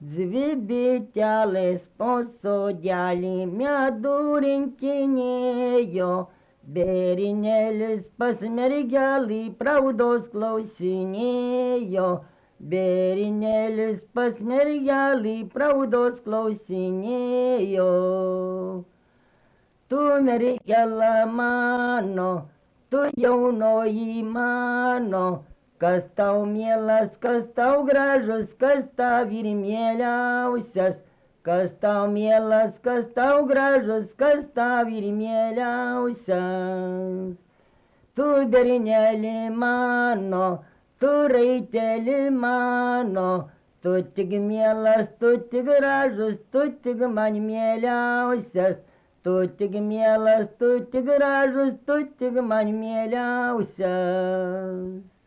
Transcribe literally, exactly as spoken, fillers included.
Dvi bitelės po sodelį medų rinkinėjo, berinėlis pas mergelį praudos klausinėjo, berinėlis pas mergelį praudos klausinėjo. Tu mergela mano, tu jaunoji mano, kas tau mielas, kas tau gražus, kas tau ir mieliausias, kas tau mielas, kas tau gražus, kas tau ir mieliausias. Tu berneli mano, tu raiteli mano, tu tik mielas, tu tik gražus, tu tik man mieliausias, tu tik mielas, tu tik gražus, tu tik man mieliausias.